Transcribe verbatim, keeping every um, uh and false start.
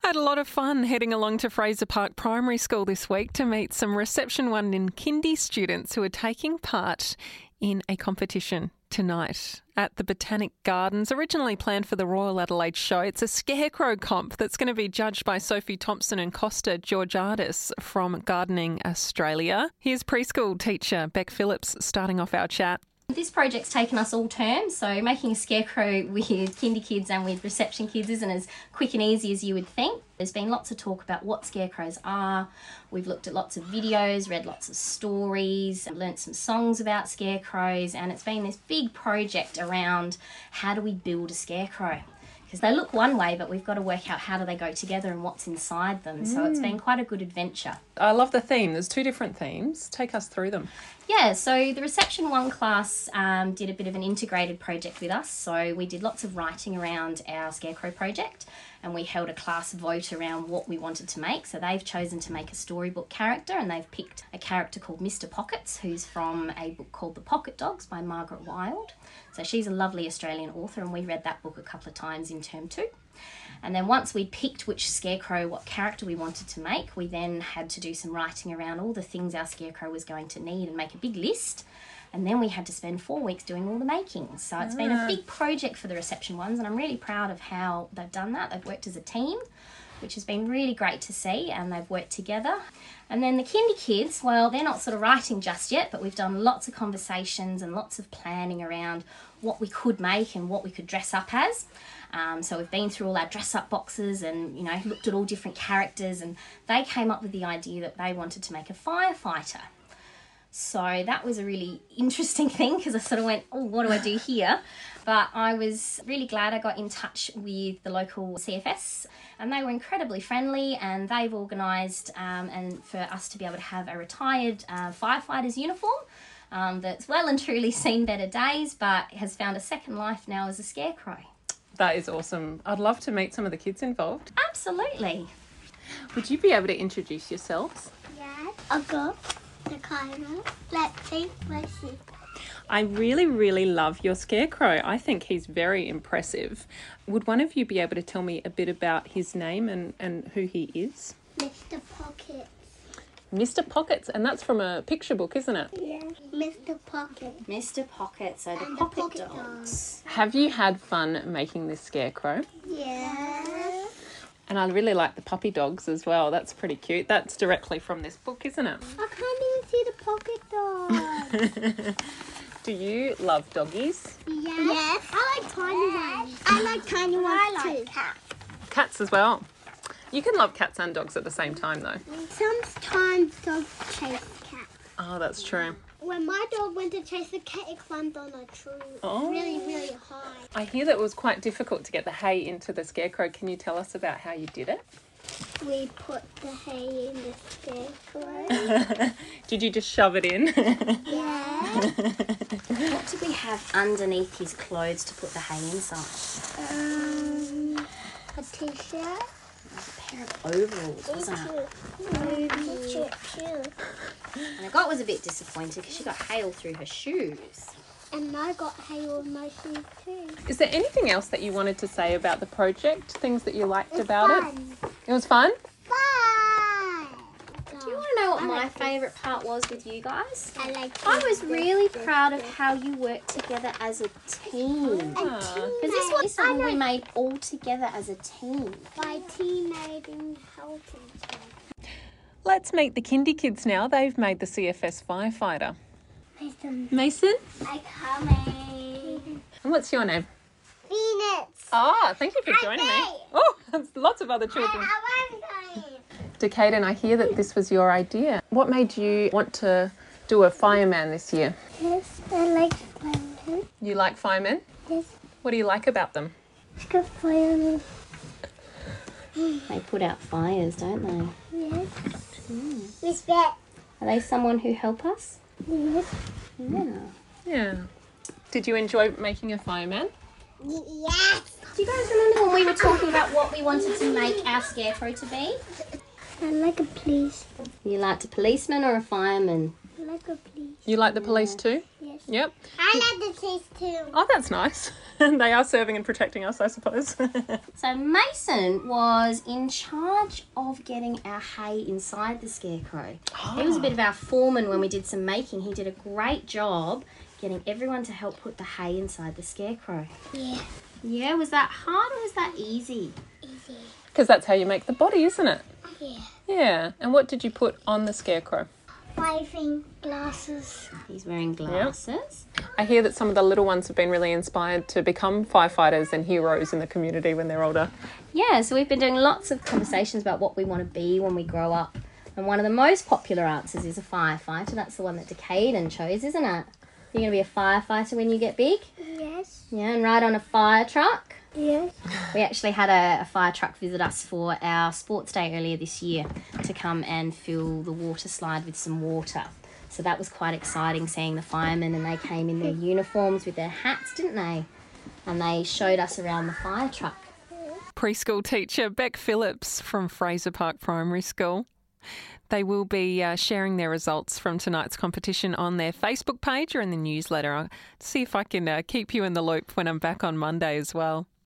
I had a lot of fun heading along to Fraser Park Primary School this week to meet some Reception one in Kindy students who are taking part in a competition tonight at the Botanic Gardens, originally planned for the Royal Adelaide Show. It's a scarecrow comp that's going to be judged by Sophie Thompson and Costa Georgiadis from Gardening Australia. Here's preschool teacher Beck Phillips starting off our chat. This project's taken us all term, so making a scarecrow with kindy kids and with reception kids isn't as quick and easy as you would think. There's been lots of talk about what scarecrows are. We've looked at lots of videos, read lots of stories, learnt some songs about scarecrows, and it's been this big project around how do we build a scarecrow? Because they look one way, but we've got to work out how do they go together and what's inside them. Mm. So it's been quite a good adventure. I love the theme. There's two different themes. Take us through them. Yeah, so the Reception one class um, did a bit of an integrated project with us. So we did lots of writing around our Scarecrow project, and we held a class vote around what we wanted to make. So they've chosen to make a storybook character, and they've picked a character called Mister Pockets, who's from a book called The Pocket Dogs by Margaret Wilde. So she's a lovely Australian author, and we read that book a couple of times in term two. And then once we picked which scarecrow, what character we wanted to make, we then had to do some writing around all the things our scarecrow was going to need and make a big list. And then we had to spend four weeks doing all the makings. So it's been a big project for the Reception ones, and I'm really proud of how they've done that. They've worked as a team, which has been really great to see, and they've worked together. And then the kindy kids, well, they're not sort of writing just yet, but we've done lots of conversations and lots of planning around what we could make and what we could dress up as. Um, so we've been through all our dress-up boxes and, you know, looked at all different characters, and they came up with the idea that they wanted to make a firefighter. So that was a really interesting thing because I sort of went, oh, what do I do here? But I was really glad I got in touch with the local C F S, and they were incredibly friendly, and they've organised um, and for us to be able to have a retired uh, firefighter's uniform um, that's well and truly seen better days, but has found a second life now as a scarecrow. That is awesome. I'd love to meet some of the kids involved. Absolutely. Would you be able to introduce yourselves? Yeah, I'll go. The camera. Let's see. Let's see. I really, really love your scarecrow. I think he's very impressive. Would one of you be able to tell me a bit about his name and, and who he is? Mister Pockets. Mister Pockets, and that's from a picture book, isn't it? Yeah, Mister Pockets. Mister Pockets, so the And pocket, the pocket dogs. dogs. Have you had fun making this scarecrow? Yeah. And I really like the puppy dogs as well. That's pretty cute. That's directly from this book, isn't it? I can't even see the pocket dog. Do you love doggies? Yes. Yes. I like tiny ones. I like tiny ones I like too. Cats. Cats as well. You can love cats and dogs at the same time, though. Sometimes dogs chase cats. Oh, that's true. When my dog went to chase the cat, it climbed on a tree Oh. really, really high. I hear that it was quite difficult to get the hay into the scarecrow. Can you tell us about how you did it? We put the hay in the scarecrow. Did you just shove it in? Yeah. What did we have underneath his clothes to put the hay inside? Um, a t-shirt. A pair of overalls, wasn't it? T-shirt too. And I got was a bit disappointed because she got hay all through her shoes. And I got hay on my shoes too. Is there anything else that you wanted to say about the project? Things that you liked It's about fun. it? It was fun? Fun! Do you want to know what I my like this. favourite part was with you guys? I like I this, was this, really this, proud of this. how you worked together as a team. Ah. And team Because this was I something we like made all together as a team. by teammate and helping. Let's meet the kindy kids now. They've made the C F S firefighter. Mason. Mason? I coming. And what's your name? Phoenix. Ah, thank you for joining me. Hi. Oh, there's lots of other children. I want going. Decaden, I hear that this was your idea. What made you want to do a fireman this year? Yes, I like firemen. You like firemen? Yes, What do you like about them? it's good firemen. They put out fires, don't they? Yes. Respect. Are they someone who help us? Yes. Yeah. Yeah. Did you enjoy making a fireman? Yes. Do you guys remember when we were talking about what we wanted to make our scarecrow to be? I like a police. You liked a policeman or a fireman? I like a police. You like the police too? Yes. Yep. I like the taste too. Oh, that's nice. They are serving and protecting us, I suppose. So Mason was in charge of getting our hay inside the scarecrow. Oh. He was a bit of our foreman when we did some making. He did a great job getting everyone to help put the hay inside the scarecrow. Yeah, Yeah, was that hard or was that easy? easy. Because that's how you make the body, isn't it? Yeah. Yeah. And what did you put on the scarecrow? Waving glasses. He's wearing glasses. I hear that some of the little ones have been really inspired to become firefighters and heroes in the community when they're older. Yeah, so we've been doing lots of conversations about what we want to be when we grow up. And one of the most popular answers is a firefighter. That's the one that Decaden chose, isn't it? You're going to be a firefighter when you get big? Yes. Yeah, and ride on a fire truck. Yes. We actually had a, a fire truck visit us for our sports day earlier this year to come and fill the water slide with some water. So that was quite exciting seeing the firemen, and they came in their uniforms with their hats, didn't they? And they showed us around the fire truck. Preschool teacher Beck Phillips from Fraser Park Primary School. They will be uh, sharing their results from tonight's competition on their Facebook page or in the newsletter. I'll see if I can uh, keep you in the loop when I'm back on Monday as well.